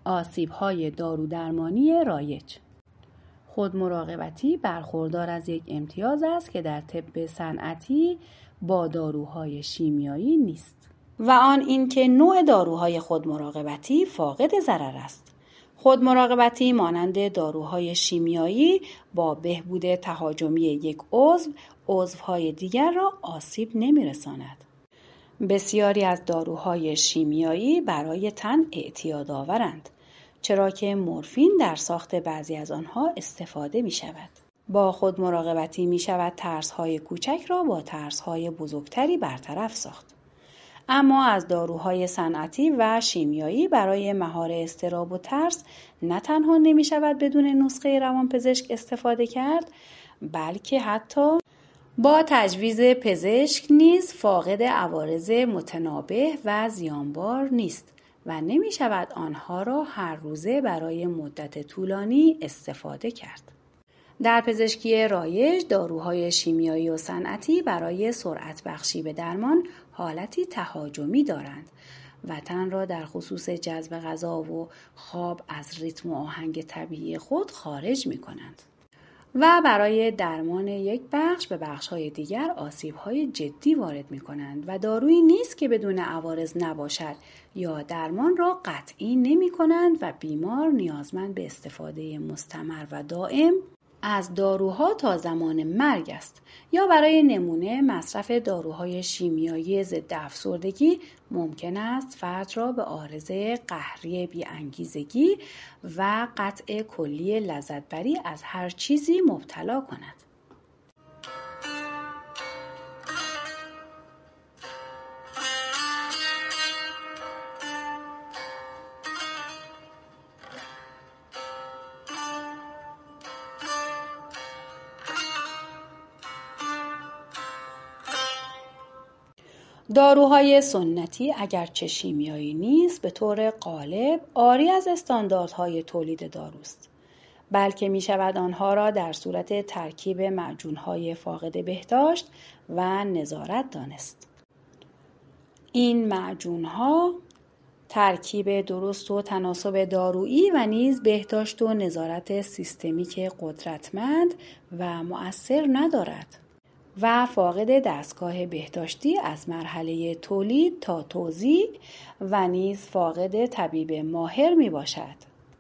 آسیب‌های دارودرمانی رایج. خودمراقبتی برخوردار از یک امتیاز است که در طب صنعتی با داروهای شیمیایی نیست و آن اینکه نوع داروهای خودمراقبتی فاقد ضرر است. خودمراقبتی مانند داروهای شیمیایی با بهبود تهاجمی یک عضوهای دیگر را آسیب نمی‌رساند. بسیاری از داروهای شیمیایی برای تن اعتیادآورند، چرا که مورفین در ساخت بعضی از آنها استفاده می شود. با خودمراقبتی می شود ترس‌های کوچک را با ترس‌های بزرگتری برطرف ساخت. اما از داروهای صنعتی و شیمیایی برای مهار اضطراب و ترس نه تنها نمی شود بدون نسخه روانپزشک استفاده کرد، بلکه حتی با تجویز پزشک نیز فاقد عوارض متنابه و زیانبار نیست و نمی شود آنها را هر روزه برای مدت طولانی استفاده کرد. در پزشکی رایج داروهای شیمیایی و صنعتی برای سرعت بخشی به درمان حالتی تهاجمی دارند و تن را در خصوص جذب غذا و خواب از ریتم و آهنگ طبیعی خود خارج می کنند و برای درمان یک بخش به بخش‌های دیگر آسیب‌های جدی وارد می‌کنند و دارویی نیست که بدون عوارض نباشد یا درمان را قطعی نمی‌کنند و بیمار نیازمند به استفاده مستمر و دائم از داروها تا زمان مرگ است. یا برای نمونه مصرف داروهای شیمیایی ضد افسردگی ممکن است فرد را به عارضه قهری بی‌انگیزگی و قطع کلی لذت‌بری از هر چیزی مبتلا کند. داروهای سنتی اگرچه شیمیایی نیست، به طور غالب عاری از استانداردهای تولید داروست، بلکه می شود آنها را در صورت ترکیب معجونهای فاقد بهداشت و نظارت دانست. این معجونها ترکیب درست و تناسب دارویی و نیز بهداشت و نظارت سیستمیک قدرتمند و مؤثر ندارد و فاقد دستگاه بهداشتی از مرحله تولید تا توزیع و نیز فاقد طبیب ماهر می باشد.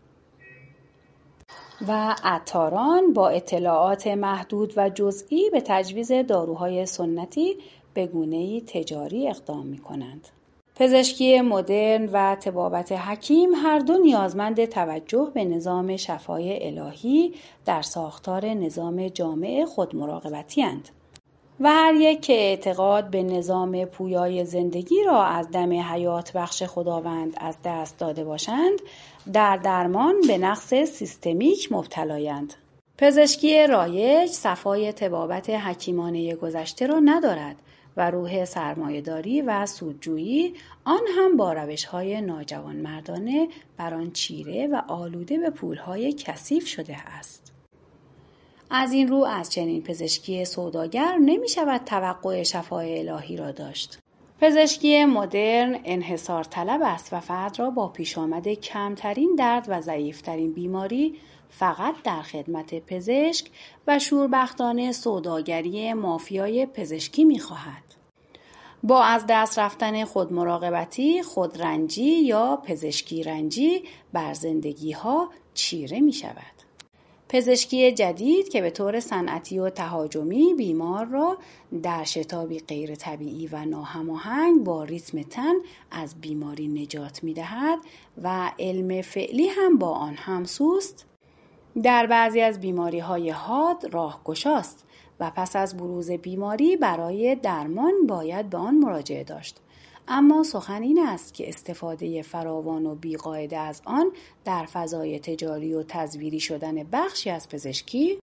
و عطاران با اطلاعات محدود و جزئی به تجویز داروهای سنتی به گونه‌ای تجاری اقدام می کنند. پزشکی مدرن و طبابت حکیم هر دو نیازمند توجه به نظام شفای الهی در ساختار نظام جامع خودمراقبتی اند. و هر یک که اعتقاد به نظام پویای زندگی را از دم حیات بخش خداوند از دست داده باشند، در درمان به نقص سیستمیک مبتلایند. پزشکی رایج صفای طبابت حکیمانه گذشته را ندارد و روح سرمایه‌داری و سودجویی آن هم با روش‌های ناجوانمردانه بر آن چیره و آلوده به پولهای کثیف شده است. از این رو از چنین پزشکی سوداگر نمی شود توقع شفای الهی را داشت. پزشکی مدرن انحصار طلب است و فرد را با پیش آمد کمترین درد و ضعیفترین بیماری فقط در خدمت پزشک و شوربختانه سوداگری مافیای پزشکی می خواهد. با از دست رفتن خودمراقبتی، خودرنجی یا پزشکی رنجی بر زندگی ها چیره می شود. پزشکی جدید که به طور صنعتی و تهاجمی بیمار را در شتابی غیر طبیعی و ناهماهنگ با ریتم تن از بیماری نجات می دهد و علم فعلی هم با آن همسوست، در بعضی از بیماری های حاد راهگشاست و پس از بروز بیماری برای درمان باید به آن مراجعه داشت. اما سخن این است که استفاده فراوان و بیقاعده از آن در فضای تجاری و تزویری شدن بخشی از پزشکی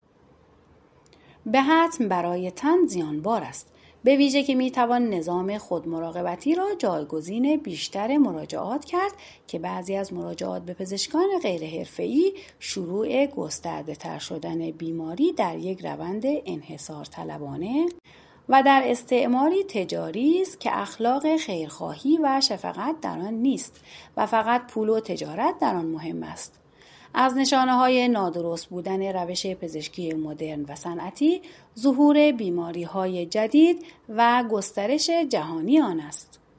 به حتم برای تن زیانبار است، به ویژه که میتوان نظام خودمراقبتی را جایگزین بیشتر مراجعات کرد که بعضی از مراجعات به پزشکان غیر حرفه‌ای شروع گسترده تر شدن بیماری در یک روند انحصار طلبانه و در استعماری تجاری است که اخلاق خیرخواهی و شفقت در آن نیست و فقط پول و تجارت در آن مهم است. از نشانه‌های نادرست بودن روش پزشکی مدرن و صنعتی، ظهور بیماری‌های جدید و گسترش جهانی آن است.